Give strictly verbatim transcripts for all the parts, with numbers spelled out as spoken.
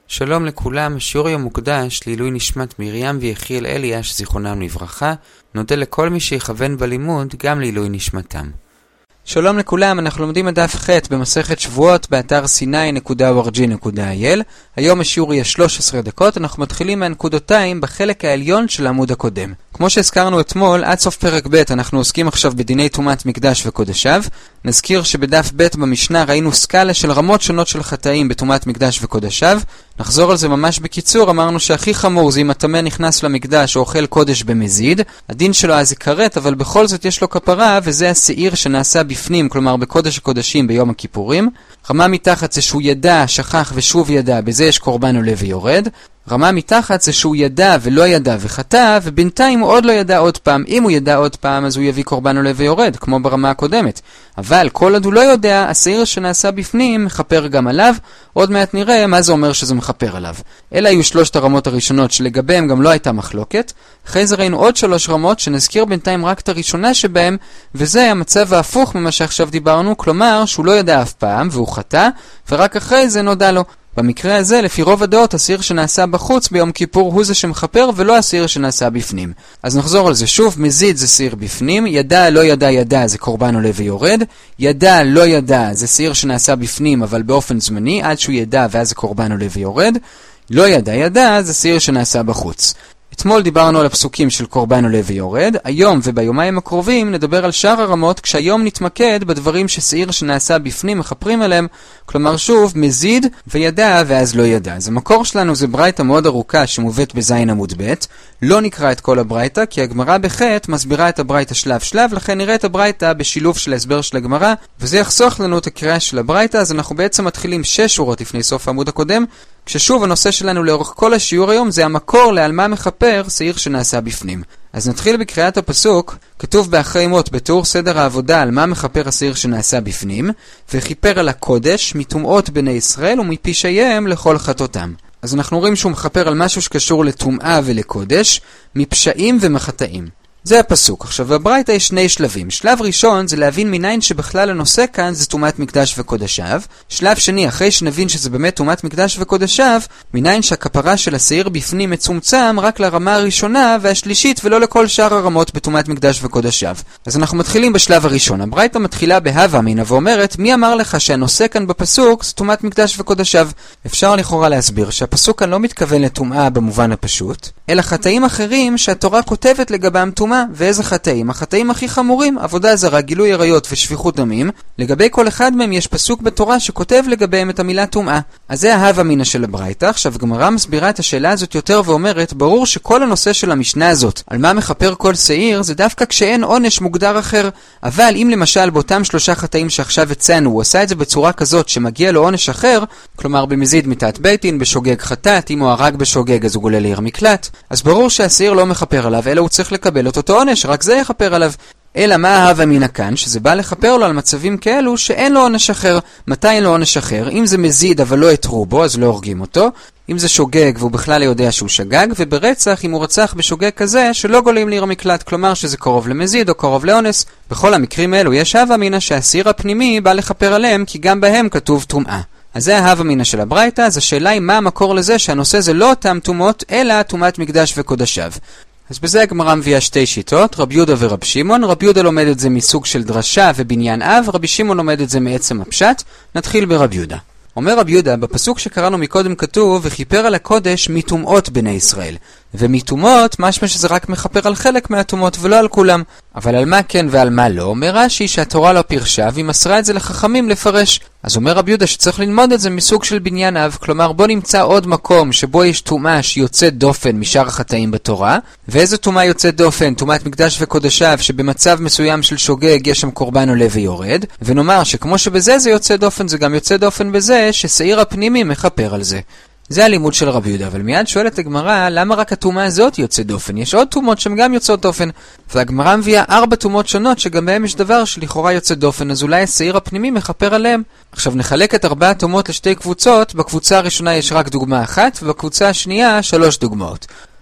שלום לכולם, שיעור יום מוקדש לעילוי נשמת מרים ויחיאל אליאש זיכרונם לברכה. נודה לכל מי שיכוון בלימוד גם לעילוי נשמתם. שלום לכולם, אנחנו לומדים את דף ח' במסכת שבועות באתר סיני נקודה אור ג'י נקודה איי אל. היום השיעור יהיה שלוש עשרה דקות, אנחנו מתחילים מהנקודותיים בחלק העליון של העמוד הקודם. כמו שהזכרנו אתמול, עד סוף פרק ב' אנחנו עוסקים עכשיו בדיני טומאת מקדש וקודשיו. נזכיר שבדף ב' במשנה ראינו סקאלה של רמות שונות של חטאים בטומאת מקדש וקודשיו. נחזור על זה ממש בקיצור, אמרנו שהכי חמור זה אם הטמא נכנס למקדש או אוכל קודש במזיד. הדין שלו אז יקראת, אבל בכל זאת יש לו כפרה, וזה השעיר שנעשה בפנים, כלומר בקודש הקודשים ביום הכיפורים. רמה מתחת זה שהוא ידע, שכח ושוב ידע, בזה יש קורבן עולה ויורד. רמה מתחת זה שהוא ידע ולא ידע וחטא, ובינתיים הוא עוד לא ידע עוד פעם. אם הוא ידע עוד פעם אז הוא יביא קורבן עולה ויורד, כמו ברמה הקודמת. אבל כל עוד הוא לא יודע, השעיר שנעשה בפנים מחפר גם עליו. עוד מעט נראה מה זה אומר שזה מחפר עליו. אלה היו שלושת הרמות הראשונות שלגביהם גם לא הייתה מחלוקת. אחרי זה ראינו עוד שלוש רמות שנזכיר בינתיים רק את הראשונה שבהם, וזה המצב ההפוך ממה שעכשיו דיברנו, כלומר שהוא לא ידע אף פעם והוא חטא, ורק אחרי זה נודע לו. במקרה הזה, לפי רוב הדעות, השעיר שנעשה בחוץ ביום כיפור הוא זה שמחפר ולא השעיר שנעשה בפנים. אז נחזור על זה שוב, מזיד זה שעיר בפנים, ידע לא ידע ידע זה קורבן עולה ויורד, ידע לא ידע זה שעיר שנעשה בפנים אבל באופן זמני, עד שהוא ידע ואז זה קורבן עולה ויורד, לא ידע ידע זה שעיר שנעשה בחוץ. אתמול דיברנו על הפסוקים של קורבן עולה ויורד, היום וביומיים הקרובים נדבר על שאר הרמות, כשהיום נתמקד בדברים ששעיר שנעשה בפנים מחפרים עליהם, כלומר שוב מזיד וידע ואז לא ידע. אז המקור שלנו זה ברייתא מאוד ארוכה שמובאת בזין עמוד ב'. לא נקרא את כל הברייתא כי הגמרא בחטא מסבירה את הברייתא שלב שלב, לכן נראה את הברייתא בשילוב של ההסבר של הגמרא, וזה יחסוך לנו את הקריאה של הברייתא. אז אנחנו בעצם מתחילים שש שורות לפני סוף העמוד הקודם, כששוב הנושא שלנו לאורך כל השיעור היום זה המקור לעל מה מחפר שעיר שנעשה בפנים. אז נתחיל בקריאת הפסוק. כתוב באחרי מות בתיאור סדר העבודה על מה מחפר השעיר שנעשה בפנים, וכיפר על הקודש מטומאות בני ישראל ומפשעיהם לכל חטאותם. אז אנחנו רואים שהוא מחפר על משהו שקשור לטומאה ולקודש, מפשעים ומחטאים. זה הפסוק. עכשיו בברייתא יש שני שלבים. שלב ראשון זה להבין מניין שבכלל הנושא כאן זה טומאת מקדש וקודשיו. שלב שני, אחרי שנבין שזה באמת טומאת מקדש וקודשיו, מניין שהכפרה של השעיר בפנים מצומצם רק לרמה הראשונה והשלישית ולא לכל שאר הרמות בטומאת מקדש וקודשיו. אז אנחנו מתחילים בשלב הראשון. הברייתא מתחילה בהווה אמינא ואומרת, מי אמר לך שהנושא כאן בפסוק זה טומאת מקדש וקודשיו? אפשר לכאורה להסביר שהפסוק כאן לא מתכוון לטומאה במובן הפשוט, אלא חטאים אחרים שהתורה כותבת לגבם טומאה. ואיזה חטאים? החטאים הכי חמורים, עבודה זרה, גילוי עריות ושפיכות דמים. לגבי כל אחד מהם יש פסוק בתורה שכותב לגביהם את המילה טומאה. אז זה ההווה אמינא של הברייתא. עכשיו גמרא מסבירה את השאלה הזאת יותר ואומרת, ברור שכל הנושא של המשנה הזאת על מה מחפר כל שעיר זה דווקא כשאין עונש מוגדר אחר. אבל אם למשל באותם שלושה חטאים שעכשיו הצענו הוא עשה את זה בצורה כזאת שמגיע לו עונש אחר, כלומר במזיד מיתת בית דין, בשוגג חטאת, אם הוא הרג בשוגג אז הוא גולל לעיר מקלט, אז ברור שהשעיר לא מחפר עליו אלא הוא צריך לקבל את אותו עונש, רק זה יחפר עליו. אלא מה ההווה אמינא כאן? שזה בא לחפר לו על מצבים כאלו שאין לו עונש אחר. מתי אין לו עונש אחר? אם זה מזיד אבל לא יתרו בו אז לא הורגים אותו, אם זה שוגג והוא בכלל יודע שהוא שגג, וברצח אם הוא רצח בשוגג כזה שלא גולים לעיר מקלט, כלומר שזה קרוב למזיד או קרוב לאונס. בכל המקרים האלו יש ההווה אמינא שהשעיר הפנימי בא לחפר עליהם כי גם בהם כתוב טומאה. אז זה ההווה אמינא של הברייתא. אז השאלה היא מה המקור לזה שהנושא זה לא אותם טומאות אלא טומאת מקדש וקודשיו. אז בזה הגמרא מביאה שתי שיטות, רבי יהודה ורבי שמעון. רבי יהודה לומד את זה מסוג של דרשה ובניין אב, רבי שמעון לומד את זה מעצם הפשט. נתחיל ברבי יהודה. אומר רבי יהודה, בפסוק שקראנו מקודם כתוב, וכיפר על הקודש מטומאות בני ישראל. ומטומאות, משמע שזה רק מחפר על חלק מהטומאות ולא על כולם. אבל על מה כן ועל מה לא? אומר רש"י שהתורה לא פירשה והיא מסרה את זה לחכמים לפרש. אז אומר רבי יהודה שצריך ללמוד את זה מסוג של בניין אב, כלומר בוא נמצא עוד מקום שבו יש טומאה שיוצאת דופן משאר החטאים בתורה. ואיזו טומאה יוצאת דופן? טומאת מקדש וקודשיו, שבמצב מסוים של שוגג יש שם קורבן עולה ויורד, ונאמר שכמו שבזה זה יוצא דופן, זה גם יוצא דופן בזה ששעיר הפנימי מחפר על זה. זה הלימוד של רבי יהודה, אבל מיד שואלת הגמרא, למה רק הטומאה הזאת יוצאת דופן? יש עוד טומאות שהן גם יוצאות דופן, והגמרא מביאה ארבע טומאות שונות שגם בהם יש דבר שלכאורה יוצא דופן, אז אולי השעיר הפנימי מחפר עליהם. עכשיו נחלק את ארבע הטומאות לשתי קבוצות. בקבוצה הראשונה יש רק דוגמה אחת, ובקבוצה השנייה שלוש דוגמאות.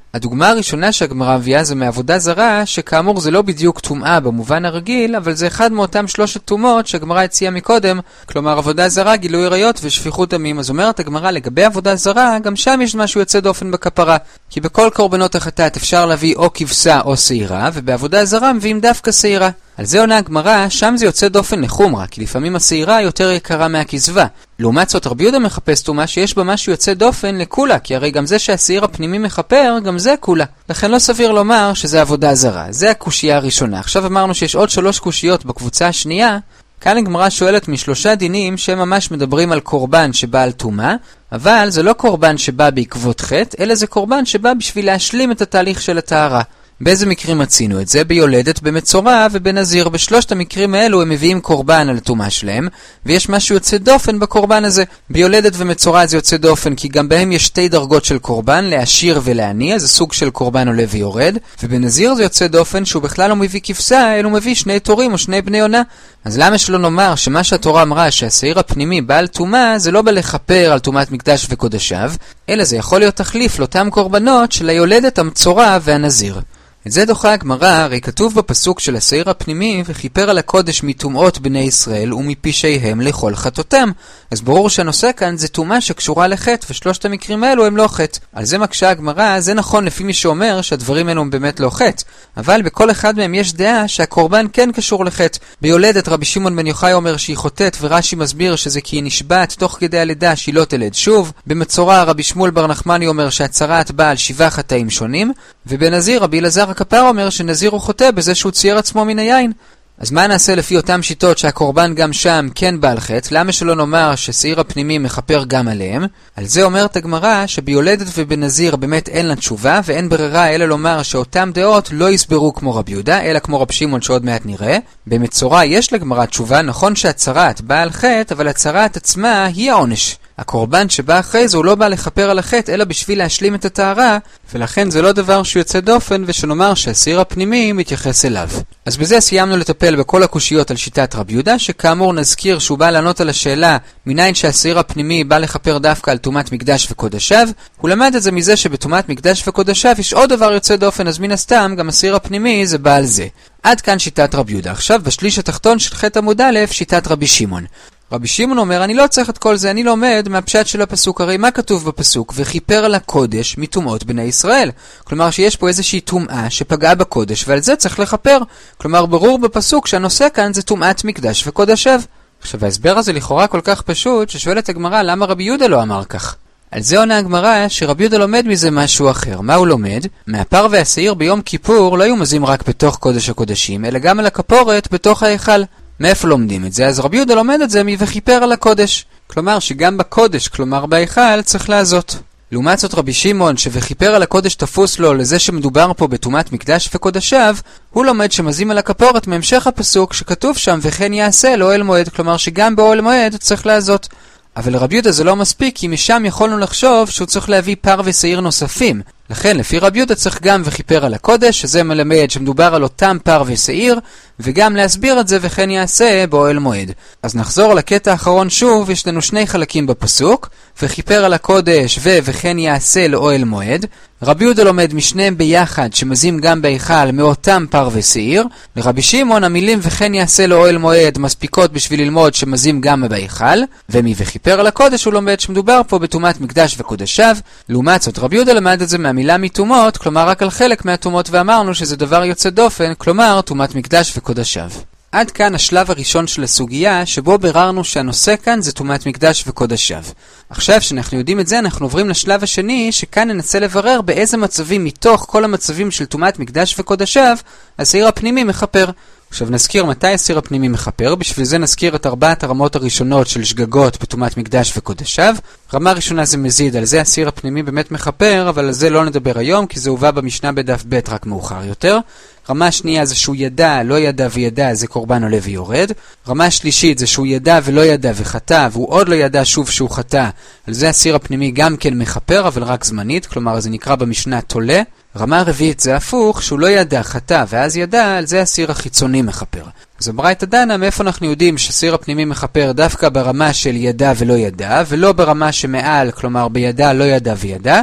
הדוגמה הראשונה שהגמרא מביאה זה מעבודה זרה, שכאמור זה לא בדיוק טומאה במובן הרגיל, אבל זה אחד מאותם שלושת טומאות שהגמרא הציעה מקודם, כלומר עבודה זרה, גילוי עריות ושפיכות דמים. אז אומרת הגמרא לגבי עבודה זרה, גם שם יש משהו יוצא דופן בכפרה, כי בכל קורבנות החטאת אפשר להביא או כבשה או שעירה, ובעבודה זרה מביאים דווקא שעירה. על זה עונה הגמרא, שם זה יוצא דופן לחומרה, כי לפעמים השעירה יותר יקרה מהכזבה. לעומת זאת רבי יהודה מחפש טומאה שיש בה משהו יוצא דופן לכולה, כי הרי גם זה שהשעיר הפנימי מחפר, גם זה כולה. לכן לא סביר לומר שזה עבודה זרה. זה הקושייה הראשונה. עכשיו אמרנו שיש עוד שלוש קושיות בקבוצה השנייה. כאן הגמרא שואלת משלושה דינים שהם ממש מדברים על קורבן שבא על טומאה, אבל זה לא קורבן שבא בעקבות חטא, אלא זה קורבן שבא בשביל להשלים את התהליך של הטהרה. באיזה מקרים מצינו את זה? ביולדת, במצורע ובנזיר. בשלושת המקרים האלו הם מביאים קורבן על הטומאה שלהם, ויש משהו יוצא דופן בקורבן הזה. ביולדת ומצורע זה יוצא דופן כי גם בהם יש שתי דרגות של קורבן, להשאיר ולעני, זה סוג של קורבן עולה ויורד. ובנזיר זה יוצא דופן שהוא בכלל לא מביא כבשה, אלא הוא מביא שני תורים או שני בני עונה. אז למה שלא נאמר שמה שהתורה אמרה שהשעיר הפנימי בעל טומאה זה לא בא לכפר על טומאת מקדש וקודשיו, אלא זה יכול להיות תחליף לאותם קורבנות של היולדת, המצורע והנזיר. את זה דוחה הגמרא, הרי כתוב בפסוק של השעיר הפנימי, וכיפר על הקודש מטומאות בני ישראל ומפשעיהם לכל חטאותם. אז ברור שהנושא כאן זה טומאה שקשורה לחטא, ושלושת המקרים האלו הם לא חטא. על זה מקשה הגמרא, זה נכון לפי מי שאומר שהדברים האלו הם באמת לא חטא. אבל בכל אחד מהם יש דעה שהקורבן כן קשור לחטא. ביולדת רבי שמעון בן יוחאי אומר שהיא חוטאת, ורש"י מסביר שזה כי היא נשבעת תוך כדי הלידה שהיא לא תלד שוב. במצורע רבי שמואל בר נחמני אומר שהצרת באה על שבעה חטאים שונים, ובנזיר רבי אלעזר הכפר אומר שנזיר הוא חוטא בזה שהוא צייר עצמו מן היין. אז מה נעשה לפי אותם שיטות שהקורבן גם שם כן בעל חטא? למה שלא נאמר ששעיר הפנימי מחפר גם עליהם? על זה אומרת הגמרא שביולדת ובנזיר באמת אין לה תשובה, ואין ברירה אלא לומר שאותם דעות לא יסברו כמו רבי יהודה, אלא כמו רב שמעון שעוד מעט נראה. במצורע יש לגמרא תשובה, נכון שהצרת בעל חטא, אבל הצרת עצמה היא העונש. הקורבן שבא אחרי זה הוא לא בא לחפר על החטא, אלא בשביל להשלים את הטהרה, ולכן זה לא דבר שהוא יוצא דופן, ושנאמר שהשעיר הפנימי מתייחס אליו. אז בזה סיימנו לטפל בכל הקושיות על שיטת רבי יהודה, שכאמור נזכיר שהוא בא לענות על השאלה מניין שהשעיר הפנימי בא לחפר דווקא על טומאת מקדש וקודשיו. הוא למד את זה מזה שבטומאת מקדש וקודשיו יש עוד דבר יוצא דופן, אז מן הסתם גם השעיר הפנימי זה בא על זה. עד כאן שיטת רבי יהודה. עכשיו בשליש התחתון של ח' עמוד א', שיטת רבי שמעון. רבי שמעון אומר, אני לא צריך את כל זה, אני לומד מהפשט של הפסוק. הרי מה כתוב בפסוק? וכיפר על הקודש מטומאות בני ישראל. כלומר שיש פה איזושהי טומאה שפגעה בקודש, ועל זה צריך לכפר. כלומר ברור בפסוק שהנושא כאן זה טומאת מקדש וקודשיו. עכשיו ההסבר הזה לכאורה כל כך פשוט, ששואלת הגמרא למה רבי יהודה לא אמר כך. על זה עונה הגמרא שרבי יהודה לומד מזה משהו אחר. מה הוא לומד? מהפר והשעיר ביום כיפור לא היו מזים רק בתוך קודש הקודשים, אלא גם על הכפורת בתוך ההיכל. מאיפה לומדים את זה? אז רבי יהודה לומד את זה מ"וכיפר על הקודש". כלומר שגם בקודש, כלומר בהיכל, צריך לעזות. לעומת זאת רבי שמעון שווכיפר על הקודש תפוס לו לזה שמדובר פה בטומאת מקדש וקודשיו, הוא לומד שמזים על הכפורת מהמשך הפסוק שכתוב שם וכן יעשה לאוהל מועד, כלומר שגם באוהל מועד צריך לעזות. אבל לרבי יהודה זה לא מספיק, כי משם יכולנו לחשוב שהוא צריך להביא פר ושעיר נוספים. לכן לפי רבי יהודה צריך גם וכיפר על הקודש, שזה מלמד שמדובר על אותם פר ושעיר, וגם להסביר את זה וכן יעשה באוהל מועד. אז נחזור לקטע האחרון שוב, יש לנו שני חלקים בפסוק, וכיפר על הקודש ו וכן יעשה לאוהל מועד. רבי יהודה לומד משניהם ביחד שמזים גם בהיכל מאותם פר ושעיר. לרבי שמעון המילים וכן יעשה לאוהל מועד מספיקות בשביל ללמוד שמזים גם בהיכל, ומווכיפר על הקודש הוא לומד שמדובר פה בטומאת מקדש וקודשיו. לעומת זאת רבי יהודה למד את זה מהמילה מטומאות, כלומר רק על חלק מהטומאות, ואמרנו שזה דבר יוצא דופן, כלומר טומאת מקדש וקודשיו. עד כאן השלב הראשון של הסוגיה, שבו ביררנו שהנושא כאן זה טומאת מקדש וקודשיו. עכשיו שאנחנו יודעים את זה, אנחנו עוברים לשלב השני, שכאן ננסה לברר באיזה מצבים מתוך כל המצבים של טומאת מקדש וקודשיו, השעיר הפנימי מחפר. עכשיו נזכיר מתי השעיר הפנימי מחפר, בשביל זה נזכיר את ארבעת הרמות הראשונות של שגגות בטומאת מקדש וקודשיו. רמה ראשונה זה מזיד, על זה השעיר הפנימי באמת מחפר, אבל על זה לא נדבר היום, כי זה הובא במשנה בדף ב' רק מאוחר יותר. רמה שנייה זה שהוא ידע, לא ידע וידע, זה קורבן עולה ויורד. רמה שלישית זה שהוא ידע ולא ידע וחטא, והוא עוד לא ידע שוב שהוא חטא, על זה השעיר הפנימי גם כן מחפר, אבל רק זמנית, כלומר זה נקרא במשנה תולה. רמה רביעית זה הפוך, שהוא לא ידע, חטא, ואז ידע, על זה השעיר החיצוני מחפר. אז הברייתא דנה, מאיפה אנחנו יודעים שהשעיר הפנימי מחפר דווקא ברמה של ידע ולא ידע, ולא ברמה שמעל, כלומר בידע, לא ידע וידע.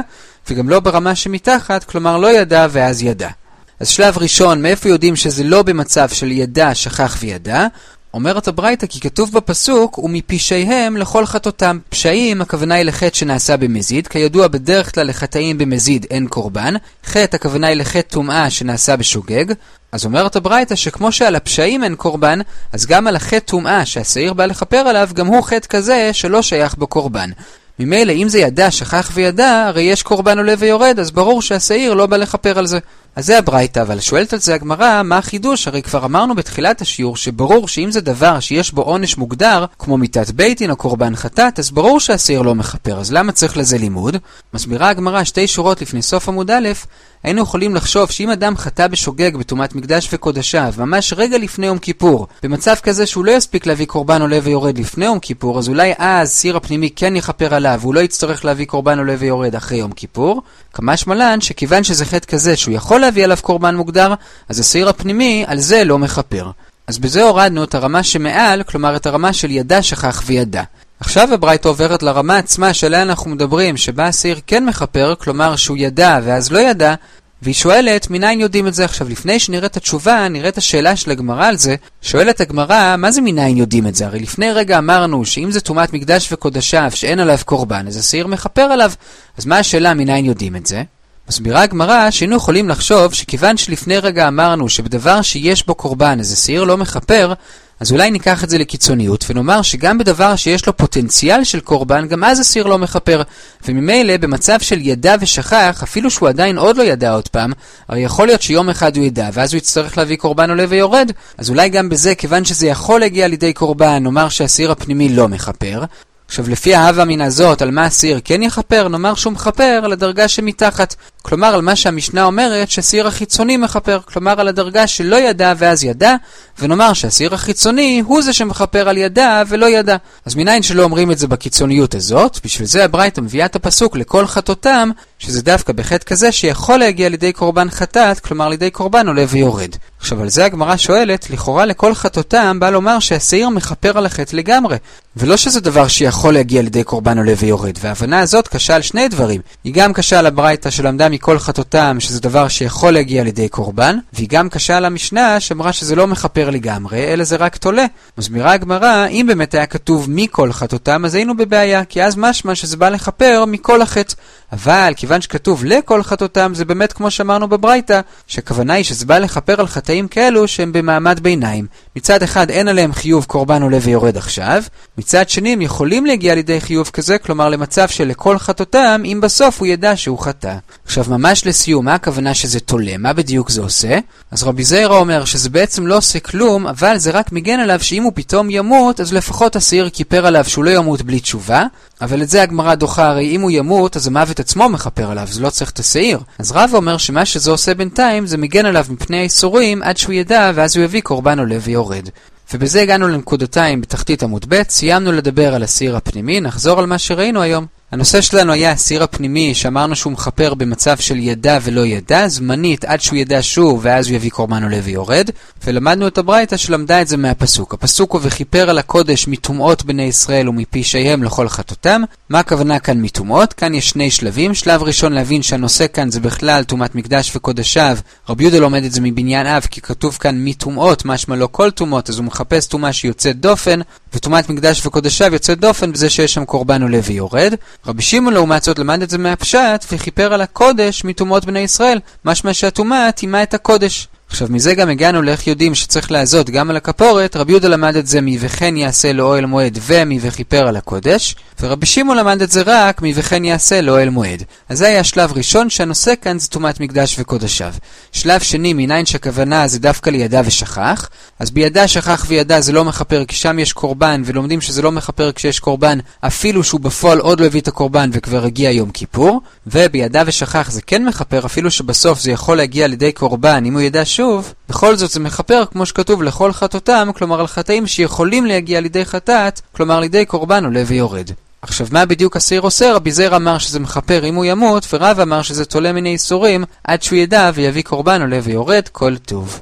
וגם לא ברמה שמתחת, כלומר לא ידע ואז ידע. אז שלב ראשון, מאיפה יודעים שזה לא במצב של ידע, שכח וידע? אומרת הברייתא כי כתוב בפסוק, ומפשעיהם לכל חטאותם. פשעים, הכוונה היא לחטא שנעשה במזיד, כידוע בדרך כלל לחטאים במזיד אין קורבן. חטא, הכוונה היא לחטא טומאה שנעשה בשוגג. אז אומרת הברייתא שכמו שעל הפשעים אין קורבן, אז גם על החטא טומאה שהשעיר בא לכפר עליו, גם הוא חטא כזה שלא שייך בקורבן. ממילא אם זה ידע, שכח וידע, הרי יש קורבן עולה ויורד, אז ברור שהשעיר לא בא לכפר על זה. אז זה הברייתא, אבל שואלת על זה הגמרא, מה החידוש? הרי כבר אמרנו בתחילת השיעור שברור שאם זה דבר שיש בו עונש מוגדר, כמו מיתת בית דין או קורבן חטאת, אז ברור שהשעיר לא מכפר, אז למה צריך לזה לימוד? מסבירה הגמרא שתי שורות לפני סוף עמוד א', היינו יכולים לחשוב שאם אדם חטא בשוגג בטומאת מקדש וקודשיו, ממש רגע לפני יום כיפור, במצב כזה שהוא לא יספיק להביא קורבן עולה ויורד לפני יום כיפור, אז אולי אז סיר הפנימי כן יכפר עליו, והוא לא יצטרך להביא קורבן עולה ויורד אחרי יום כיפור. כמשמע לן שכיוון שזה חטא כזה שהוא יכול להביא עליו קורבן מוגדר, אז הסיר הפנימי על זה לא מכפר. אז בזה הורדנו את הרמה שמעל, כלומר את הרמה של ידע, שכח וידע. עכשיו הברייתא עוברת לרמה עצמה שעליה אנחנו מדברים, שבה הסיר כן מכפר, כלומר שהוא ידע ואז לא ידע, והיא שואלת, מניין יודעים את זה? עכשיו, לפני שנראה את התשובה, נראה את השאלה של הגמרא על זה. שואלת הגמרא, מה זה מניין יודעים את זה? הרי לפני רגע אמרנו שאם זה טומאת מקדש וקודשיו, שאין עליו קורבן, אז השעיר מכפר עליו. אז מה השאלה, מניין יודעים את זה? מסבירה הגמרא שהיינו יכולים לחשוב שכיוון שלפני רגע אמרנו שבדבר שיש בו קורבן, אז השעיר לא מכפר, אז אולי ניקח את זה לקיצוניות ונאמר שגם בדבר שיש לו פוטנציאל של קורבן, גם אז הסיר לא מכפר. וממילא במצב של ידע ושכח, אפילו שהוא עדיין עוד לא ידע עוד פעם, הרי יכול להיות שיום אחד הוא ידע ואז הוא יצטרך להביא קורבן עולה ויורד. אז אולי גם בזה, כיוון שזה יכול להגיע לידי קורבן, נאמר שהסיר הפנימי לא מכפר. עכשיו לפי ההווה מן הזאת, על מה הסיר כן יכפר? נאמר שהוא מכפר על הדרגה שמתחת. כלומר על מה שהמשנה אומרת שהסיר החיצוני מכפר, כלומר על הדרגה שלא ידע ואז ידע, ונאמר שהסיר החיצוני הוא זה שמכפר על ידע ולא ידע. אז מניין שלא אומרים את זה בקיצוניות הזאת, בשביל זה הברייתא מביאה את הפסוק לכל חטאותם, שזה דווקא בחטא כזה שיכול להגיע לידי קורבן חטאת, כלומר לידי קורבן עולה ויורד. עכשיו על זה הגמרא שואלת, לכאורה לכל חטאותם בא לומר שהשעיר מכפר על החטא לגמרי, ולא שזה דבר שיכול להגיע לידי קורבן עולה ויורד. וההבנה הזאת קשה על שני דברים. היא גם קשה על הברייתא שלמדה מכל חטאותם שזה דבר שיכול להגיע לידי קורבן, והיא גם קשה על המשנה שאמרה שזה לא מכפר לגמרי, אלא זה רק תולה. מסבירה הגמרא, אם באמת היה כתוב מכל חטאותם, אז היינו בבעיה, כי אז משמע שזה בא לכפר מכל החטא. אבל כיוון שכתוב לכל חטאותם, זה באמת כמו שאמרנו בברייתא, שהכוונה היא שזה בא לכפר על חטאים כאלו שהם במעמד ביניים. מצד אחד אין עליהם חיוב קורבן עולה ויורד עכשיו, מצד שני הם יכולים להגיע לידי חיוב כזה, כלומר למצב של לכל חטאותם, אם בסוף הוא ידע שהוא חטא. עכשיו ממש לסיום, מה הכוונה שזה תולה? מה בדיוק זה עושה? אז רבי זיירא אומר שזה בעצם לא עושה כלום, אבל זה רק מגן עליו שאם הוא פתאום ימות, אז לפחות השעיר כיפר עליו שהוא לא ימות בלי תשובה. אבל את זה הגמרא דוחה, הרי אם הוא ימות, אז המוות עצמו מכפר עליו, זה לא צריך את השעיר. אז רב אומר שמה שזה עושה בינתיים, זה מגן עליו מפני האיסורים עד שהוא ידע, ואז הוא יביא קורבן עולה ויורד. ובזה הגענו לנקודתיים בתחתית עמוד ב', סיימנו לדבר על הסעיר הפנימי, נחזור על מה שראינו היום. הנושא שלנו היה הסעיר הפנימי, שאמרנו שהוא מכפר במצב של ידע ולא ידע, זמנית עד שהוא ידע שוב ואז הוא יביא קורבן עולה ויורד, ולמדנו את הברייתא שלמדה את זה מהפסוק. הפסוק הוא וכיפר על הקודש מטומאות בני ישראל ומפשעיהם לכל חטאותם. מה הכוונה כאן מטומאות? כאן יש שני שלבים. שלב ראשון להבין שהנושא כאן זה בכלל טומאת מקדש וקודשיו. רבי יהודה לומד את זה מבניין אב, כי כתוב כאן מטומאות, משמע לא כל טומאות, אז הוא מחפש טומאה שיוצאת דופן, וטומאת מקדש וקודשיו יוצאת דופן בזה שיש שם קורבן עולה ויורד. רבי שמעון לעומת זאת למד את זה מהפשט וכיפר על הקודש מטומאות בני ישראל, משמע שהטומאה טימאה את הקודש. עכשיו מזה גם הגענו לאיך יודעים שצריך לעזות גם על הכפורת. רבי יהודה למד את זה מ"וכן יעשה לאוהל מועד" ומ"וכיפר על הקודש, ורבי שמעון למד את זה רק מ"וכן יעשה לאוהל מועד". אז זה היה שלב ראשון, שהנושא כאן זה טומאת מקדש וקודשיו. שלב שני, מניין שהכוונה זה דווקא לידע ושכח, אז בידע, שכח וידע זה לא מכפר כי שם יש קורבן, ולומדים שזה לא מכפר כשיש קורבן אפילו שהוא בפועל עוד לא הביא את הקורבן וכבר הגיע יום כיפור. ובידע ושכח זה כן מכפר אפילו שבסוף זה יכול להגיע לידי קורבן אם הוא ידע שוב, בכל זאת זה מכפר כמו שכתוב לכל חטאותם, כלומר על חטאים שיכולים להגיע לידי חטאת, כלומר לידי קורבן עולה ויורד. עכשיו מה בדיוק הסעיר עושה? רבי זיירא אמר שזה מכפר אם הוא ימות, ורב אמר שזה תולה מיני איסורים עד שהוא ידע ויביא קורבן עולה ויורד. כל טוב.